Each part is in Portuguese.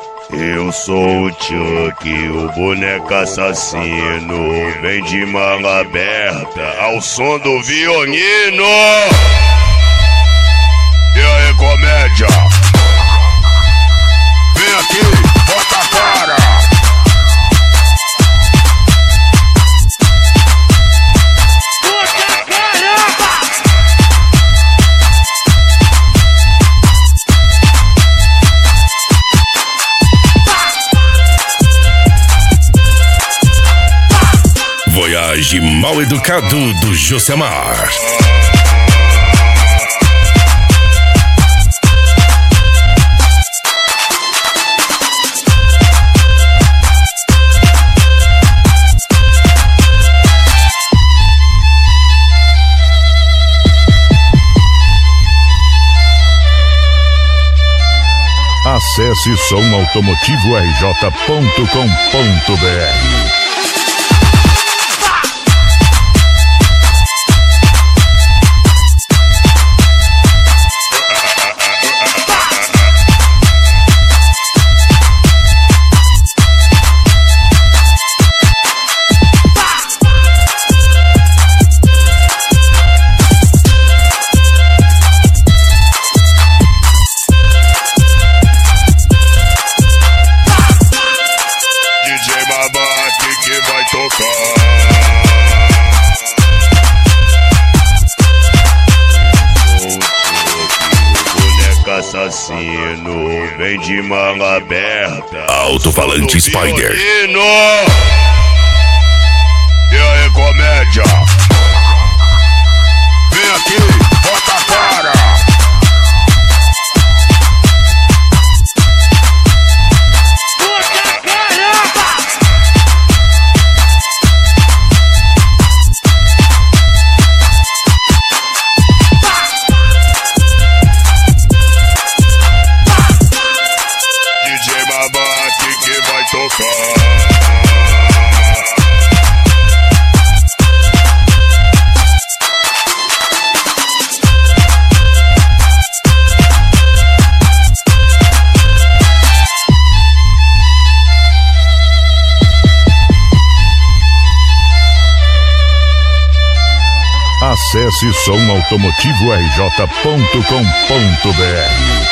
Eu sou o Chuck, o boneco assassino. Vem de manga aberta ao som do violino. E aí, comédia? Vem aqui, bota a cara. Voyage mal educado do Josemar. Acesse somautomotivorj.com.br. Que vai tocar. O boneco assassino vem de manga aberta. Alto-falante Spider. E aí, comédia? Vem aqui, bota a cara. Que vai tocar. Acesse somautomotivorj.com.br.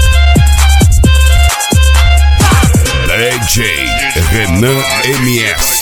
DJ Renan MS.